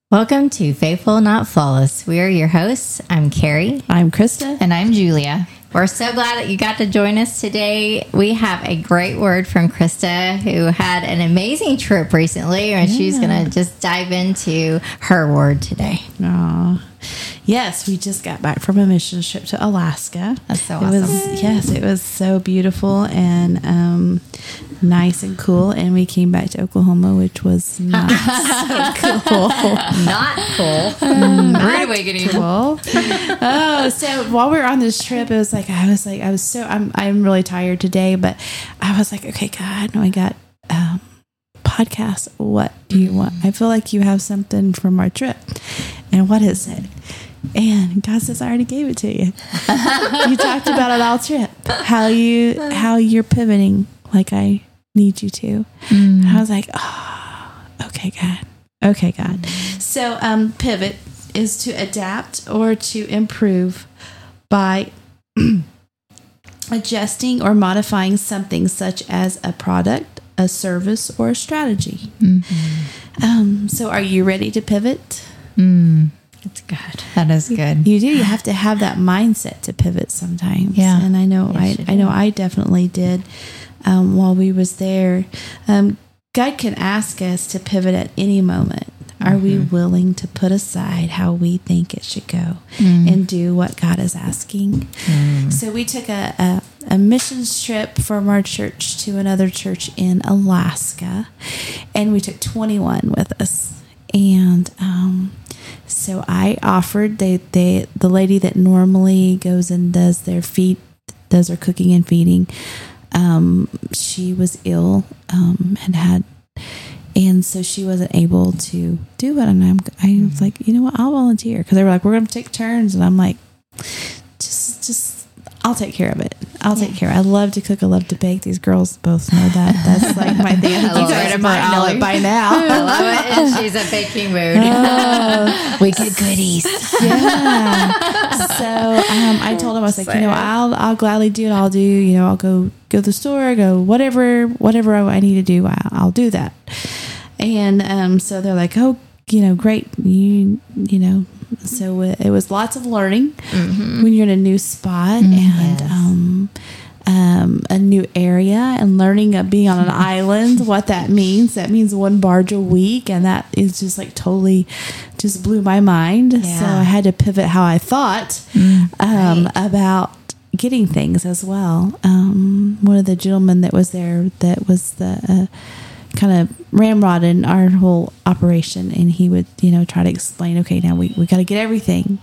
Welcome to Faithful Not Flawless. We are your hosts. I'm Carrie. I'm Krista. And I'm Julia. We're so glad that you got to join us today. We have a great word from Krista, who had an amazing trip recently, and she's going to just dive into her word today. Aww. Yes, we just got back from a mission trip to Alaska. That's so awesome. It was so beautiful and nice and cool. And we came back to Oklahoma, which was not so cool. Not cool. Rude awakening. Cool. Oh, so while we were on this trip, it was like I'm really tired today, but I was like, okay, God, no, I got podcast. What do you want? I feel like you have something from our trip. And what is it? And God says, I already gave it to you. You talked about it all trip. How you're pivoting like I need you to. And I was like, oh, okay, God. Okay, God. So pivot is to adapt or to improve by adjusting or modifying something such as a product, a service, or a strategy. So are you ready to pivot? It's good. That is good. You do. You have to have that mindset to pivot sometimes. Yeah. And I know I definitely did while we was there. God can ask us to pivot at any moment. Are we willing to put aside how we think it should go and do what God is asking? So we took a missions trip from our church to another church in Alaska, and we took 21 with us. And so I offered the lady that normally goes and does their cooking and feeding. She was ill and so she wasn't able to do it. And I was like, you know what? I'll volunteer, because they were like, we're going to take turns, and I'm like, just. I'll take care of it. I'll take care of it. I love to cook. I love to bake. These girls both know that. That's like my thing. I think you guys might know it by now. I love it. And she's in baking mood. We get goodies. Yeah. So I told him, I was like, I'll gladly do it. I'll do, I'll go to the store, go whatever I need to do. I'll do that. And so they're like, oh, great. So it was lots of learning when you're in a new spot and a new area, and learning of being on an island, what that means. That means one barge a week, and that is just like totally just blew my mind. Yeah. So I had to pivot how I thought about getting things as well. One of the gentlemen that was there, that was the kind of ramrod in our whole operation, and he would try to explain, okay, now we got to get everything,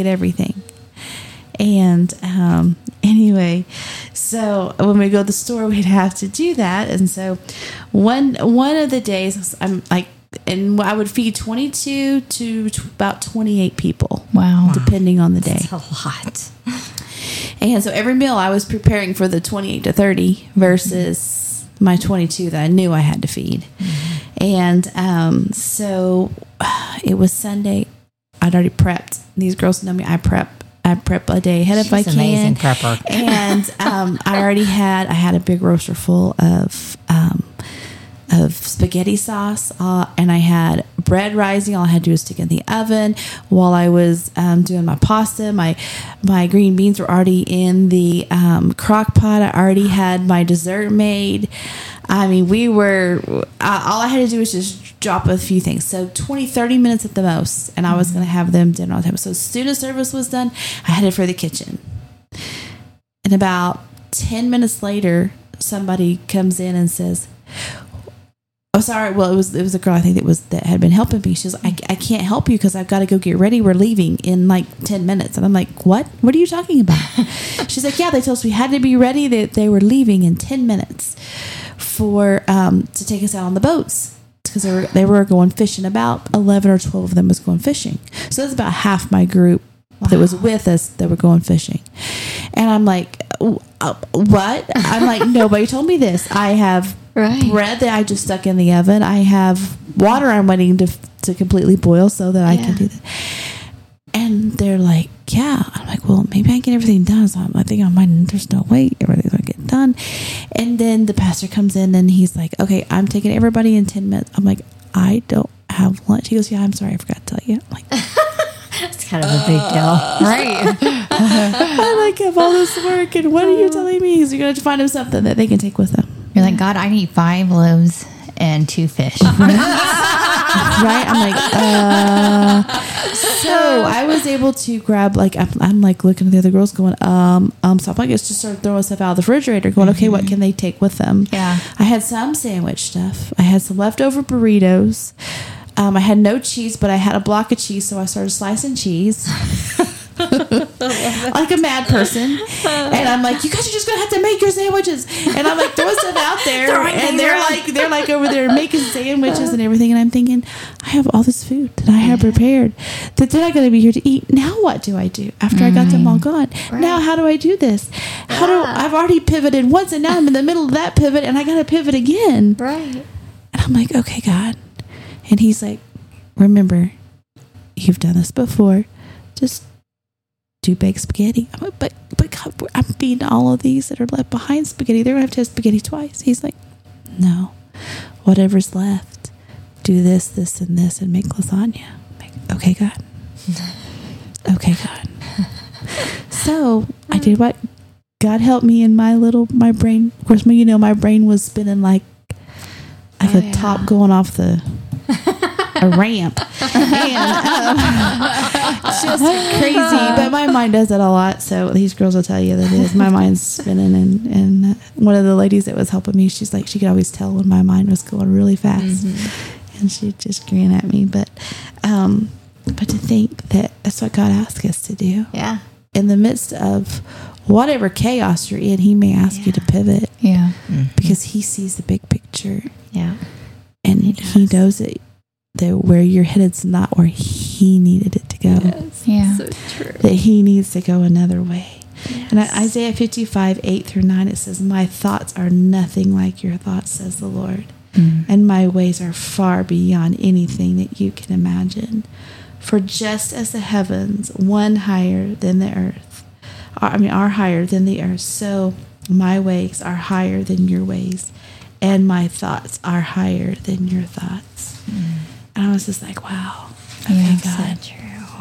and anyway, so when we go to the store, we'd have to do that. And so one of the days, I'm like, and I would feed 22 to about 28 people. Wow. Depending on the day. That's a lot. And so every meal I was preparing for the 28 to 30 versus my 22 that I knew I had to feed. And so it was Sunday. I'd already prepped. These girls know me. I prep a day ahead if I can. Amazing prepper. And I had a big roaster full of spaghetti sauce, and I had bread rising. All I had to do was stick it in the oven. While I was doing my pasta, my green beans were already in the crock pot. I already had my dessert made. I mean, all I had to do was just drop a few things. So 20-30 minutes at the most, and I was going to have them dinner on the table. So student service was done. I headed for the kitchen. And about 10 minutes later, somebody comes in and says, oh, sorry. Well, it was a girl, I think, that had been helping me. She was like, I can't help you because I've got to go get ready. We're leaving in like 10 minutes. And I'm like, what? What are you talking about? She's like, yeah, they told us we had to be ready, that they were leaving in 10 minutes for to take us out on the boats, because they were going fishing. About 11 or 12 of them was going fishing. So that's about half my group that was with us that were going fishing. And I'm like, what? I'm like, nobody told me this. I have bread that I just stuck in the oven. I have water I'm waiting to completely boil so that I can do that. And they're like, yeah. I'm like, well, maybe I can get everything done. So I think there's no way everything's going to get done. And then the pastor comes in and he's like, okay, I'm taking everybody in 10 minutes. I'm like, I don't have lunch. He goes, yeah, I'm sorry, I forgot to tell you. I'm like, It's kind of a big deal. Right. I like have all this work, and what are you telling me? You're going to find them something that they can take with them. You're like, God, I need 5 loaves and 2 fish. Right? I'm like, so I was able to grab, like, I'm like looking at the other girls going, so I'm like, just start throwing stuff out of the refrigerator going, okay, what can they take with them? Yeah. I had some sandwich stuff. I had some leftover burritos. I had no cheese, but I had a block of cheese, so I started slicing cheese. Like a mad person. And I'm like, you guys are just gonna have to make your sandwiches. And I'm like throwing stuff out there, and they're like over there making sandwiches and everything. And I'm thinking, I have all this food that I have prepared that they're not gonna be here to eat. Now what do I do after I got them all gone? Right. Now how do I do this? I've already pivoted once, and now I'm in the middle of that pivot, and I gotta pivot again. Right. And I'm like, okay, God. And he's like, remember, you've done this before. Just do baked spaghetti. I'm like, but God, I'm feeding all of these that are left behind spaghetti. They're going to have to have spaghetti twice. He's like, no, whatever's left, do this, this, and this, and make lasagna. I'm like, okay, God. Okay, God. So I did what God helped me in my brain. Of course, my brain was spinning like a top going off a ramp, and just crazy. But my mind does it a lot, so these girls will tell you that it is. My mind's spinning, and one of the ladies that was helping me, she's like, she could always tell when my mind was going really fast, and she just grin at me. But to think that that's what God asks us to do. Yeah. In the midst of whatever chaos you're in, He may ask you to pivot. Yeah. Because He sees the big picture. Yeah. And He knows that where you're headed's not where He needed it to go. Yes. Yeah. So true. That He needs to go another way. Yes. And Isaiah 55:8-9, it says, my thoughts are nothing like your thoughts, says the Lord. And my ways are far beyond anything that you can imagine. For just as the heavens, one higher than the earth, are higher than the earth, so my ways are higher than your ways, and my thoughts are higher than your thoughts. And I was just like, wow. Okay, God. So true.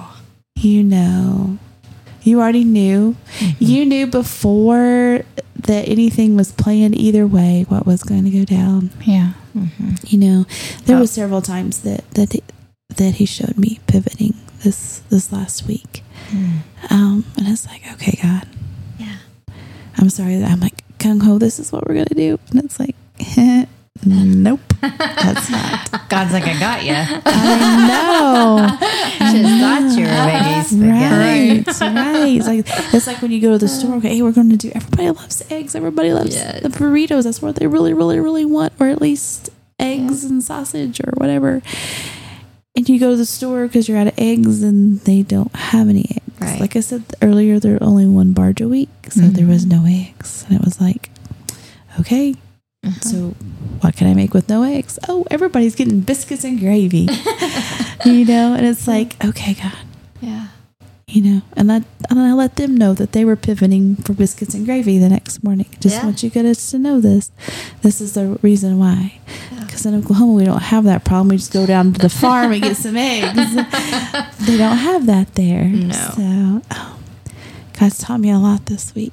You already knew. You knew before that anything was planned either way what was going to go down. Yeah. There was several times that He showed me pivoting this last week. And it's like, okay, God. Yeah. I'm sorry that I'm like, gung ho, this is what we're going to do. And it's like, nope, that's not. God's like, I got you. I know. Just thought you were making spaghetti. Right. It's like when you go to the store, okay, hey, we're going to do, everybody loves eggs. Everybody loves the burritos. That's what they really, really, really want. Or at least eggs and sausage or whatever. And you go to the store because you're out of eggs and they don't have any eggs. Right. Like I said earlier, there's only one barge a week. So there was no eggs. And it was like, okay, so what can I make with no eggs? Oh, everybody's getting biscuits and gravy. And it's like, okay, God. Yeah. And I let them know that they were pivoting for biscuits and gravy the next morning. Just want you guys to know this. This is the reason why. Because in Oklahoma, we don't have that problem. We just go down to the farm and get some eggs. They don't have that there. No. So, God's taught me a lot this week.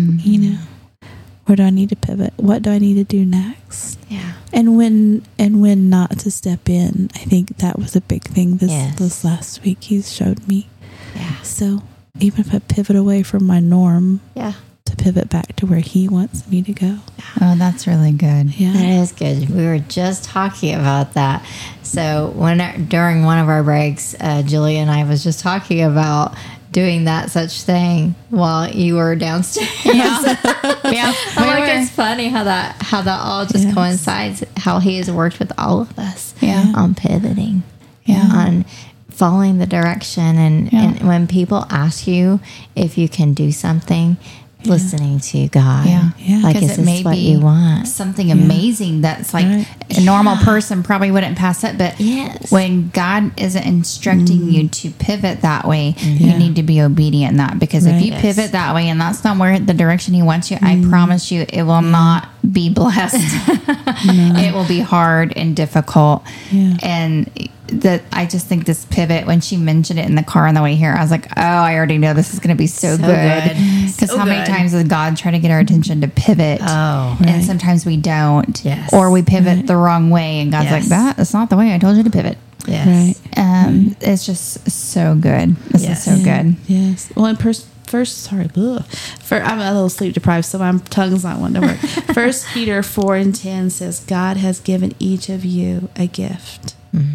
Where do I need to pivot? What do I need to do next? Yeah. And when not to step in. I think that was a big thing this last week. He's showed me. Yeah. So even if I pivot away from my norm, to pivot back to where He wants me to go. Oh, that's really good. Yeah, That is good. We were just talking about that. So during one of our breaks, Julia and I was just talking about doing that such thing while you were downstairs. Yeah. It's funny how that all just coincides. How He has worked with all of us on pivoting, on following the direction, and when people ask you if you can do something, listening to God. Like, is this what you want? Something amazing that's like a normal person probably wouldn't pass up. But when God isn't instructing you to pivot that way, you need to be obedient in that. Because if you pivot that way and that's not where the direction He wants you, I promise you it will not be blessed. It will be hard and difficult. And that I just think this pivot, when she mentioned it in the car on the way here, I was like, oh, I already know this is going to be so good. Because how many times does God try to get our attention to pivot? Oh, and sometimes we don't. Yes. Or we pivot the wrong way, and God's like, that's not the way I told you to pivot. Yes. Right. It's just so good. This is so good. Yes. Well, and I'm a little sleep deprived, so my tongue's not wanting to work. 1 Peter 4:10 says, God has given each of you a gift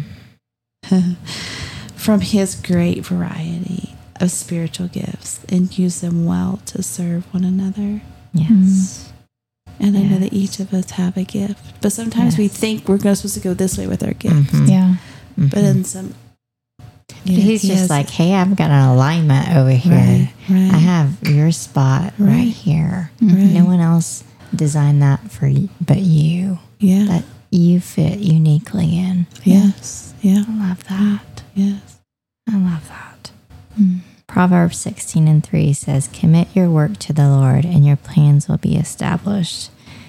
from his great variety of spiritual gifts, and use them well to serve one another. Yes. And I know that each of us have a gift, but sometimes we think we're supposed to go this way with our gift. Yeah. But in some... He's just like, hey, I've got an alignment over here. Right. I have your spot right here. No one else designed that for you but you. Yeah. That you fit uniquely in. Yes. Yeah. I love that. Yes. I love that. Proverbs 16:3 says, commit your work to the Lord and your plans will be established.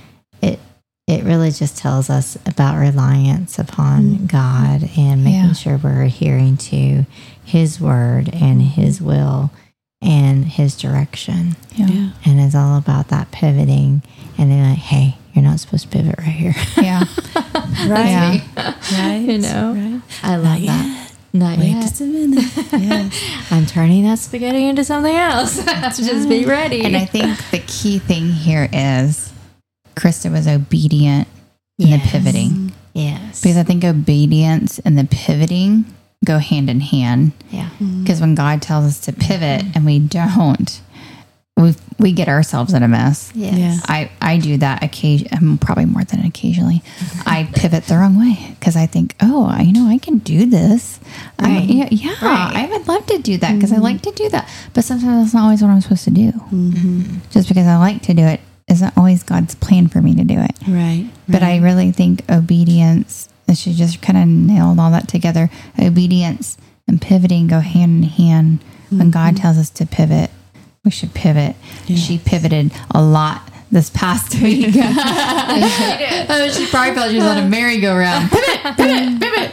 It really just tells us about reliance upon God and making sure we're adhering to his word and his will and his direction. Yeah. And it's all about that pivoting and then like, hey, you're not supposed to pivot right here. Yeah. Right. Right. You know? Right. I love that. Not Wait yet. just a minute. Yes. I'm turning that spaghetti into something else. Just be ready. And I think the key thing here is Krista was obedient in the pivoting. Yes. Because I think obedience and the pivoting go hand in hand. Yeah. Because when God tells us to pivot and we don't, we get ourselves in a mess. Yes. I do that occasionally, probably more than occasionally. I pivot the wrong way because I think, I can do this. Right. I would love to do that because I like to do that. But sometimes that's not always what I'm supposed to do. Just because I like to do it isn't always God's plan for me to do it. Right. But I really think obedience, she just kind of nailed all that together. Obedience and pivoting go hand in hand. When God tells us to pivot, we should pivot. Yes. She pivoted a lot this past week. She probably felt she was on a merry-go-round. Pivot.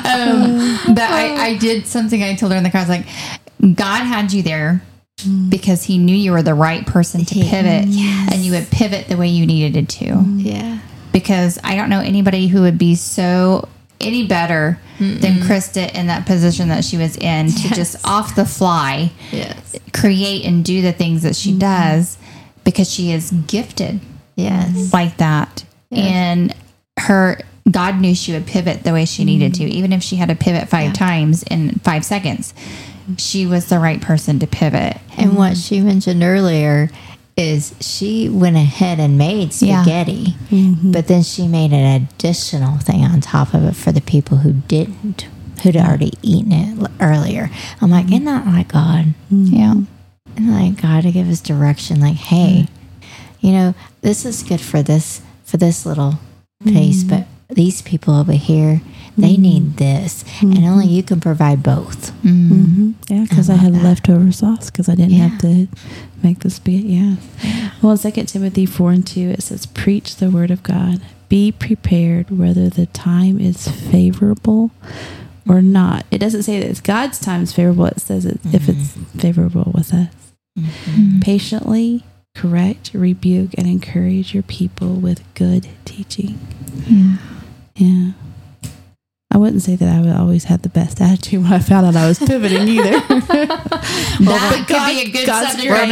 But I did something I told her in the car. I was like, God had you there because he knew you were the right person to pivot, and you would pivot the way you needed it to. Yeah. Because I don't know anybody who would be any better than Krista in that position that she was in to just off the fly create and do the things that she does because she is gifted like that. And God knew she would pivot the way she needed to, even if she had to pivot 5 times in 5 seconds. She was the right person to pivot. And what she mentioned earlier is she went ahead and made spaghetti, but then she made an additional thing on top of it for the people who'd already eaten it earlier. I'm like, isn't that like God? Yeah. And like God to give us direction, like, hey, this is good for this little place, but these people over here, they need this, and only you can provide both. Yeah, because I had leftover sauce because I didn't have to make the spaghetti. Yeah. Well, in 2 Timothy 4:2, it says, "Preach the word of God. Be prepared, whether the time is favorable or not." It doesn't say that it's God's time is favorable. It says if it's favorable with us. Patiently correct, rebuke, and encourage your people with good teaching. Yeah. I wouldn't say that I would always have the best attitude when I found out I was pivoting either. That could be a good subject right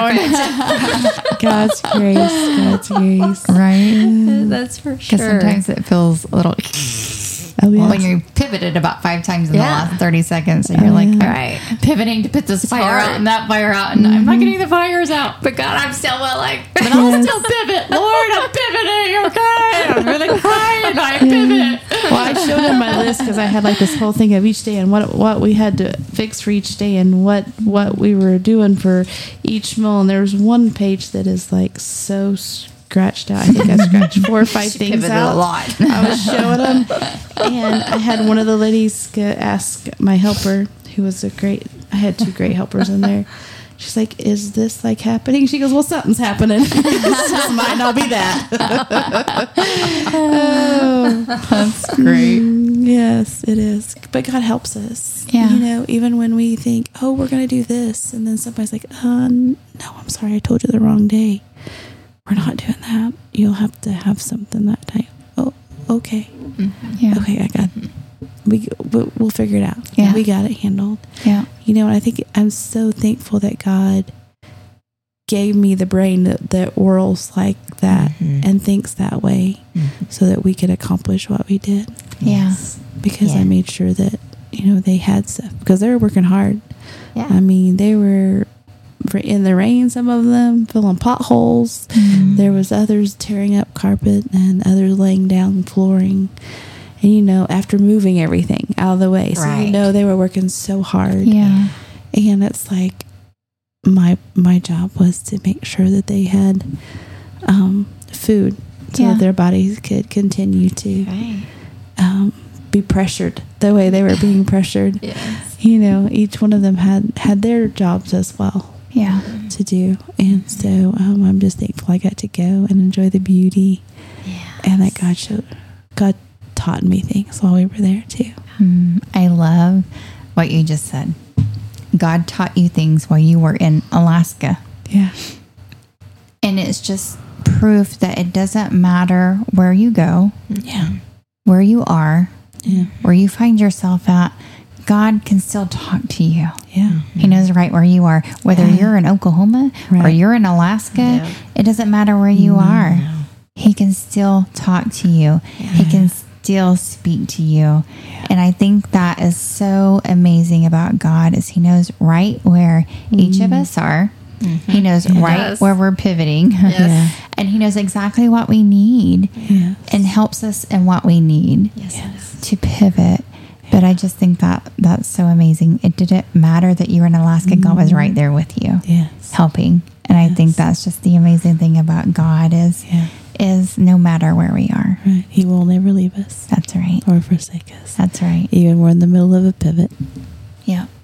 now. God's grace. Right. That's for sure. Because sometimes it feels a little... when you pivoted about 5 times in the last 30 seconds, and you're like, all right, pivoting to put this fire out and that fire out, and I'm not getting the fires out. But God, I'm still but I'll still pivot. Lord, I'm pivoting. Okay, I'm really crying. I pivot. Well, I showed him my list because I had like this whole thing of each day and what we had to fix for each day and what we were doing for each meal. And there's one page that is like so scratched out. I think I scratched 4 or 5 things out. A lot. I was showing them, and I had one of the ladies ask my helper, who was I had 2 great helpers in there, She's like, is this like happening? She goes, well, something's happening. It just might not be that. Oh, that's great. Yes, it is. But God helps us. Yeah. You know, even when we think, oh, we're going to do this. And then somebody's like, no, I'm sorry. I told you the wrong day. We're not doing that. You'll have to have something that day. Oh, okay. Mm-hmm. Yeah. Okay, I got it. We'll figure it out. Yeah. We got it handled. Yeah. You know, and I think I'm so thankful that God gave me the brain that whirls like that and thinks that way so that we could accomplish what we did. Yeah. Because I made sure that, you know, they had stuff because they were working hard. Yeah. I mean, they were in the rain, some of them filling potholes. There was others tearing up carpet and others laying down flooring. And, you know, after moving everything out of the way. So, you know, they were working so hard. Yeah. And it's like my job was to make sure that they had food so that their bodies could continue to be pressured the way they were being pressured. Yes. You know, each one of them had their jobs as well. Yeah. To do. And so I'm just thankful I got to go and enjoy the beauty. Yes. And that God taught me things while we were there too. I love what you just said. God taught you things while you were in Alaska. Yeah. And it's just proof that it doesn't matter where you go, where you are, where you find yourself at, God can still talk to you. Yeah. He knows right where you are. Whether you're in Oklahoma or you're in Alaska, it doesn't matter where you are. He can still talk to you. He can still speak to you. And I think that is so amazing about God is he knows right where each of us are. He knows where we're pivoting. And he knows exactly what we need and helps us in what we need to pivot. But I just think that that's so amazing. It didn't matter that you were in Alaska. God was right there with you, helping. And I think that's just the amazing thing about God is no matter where we are. Right. He will never leave us. That's right. Or forsake us. That's right. Even we're in the middle of a pivot. Yeah.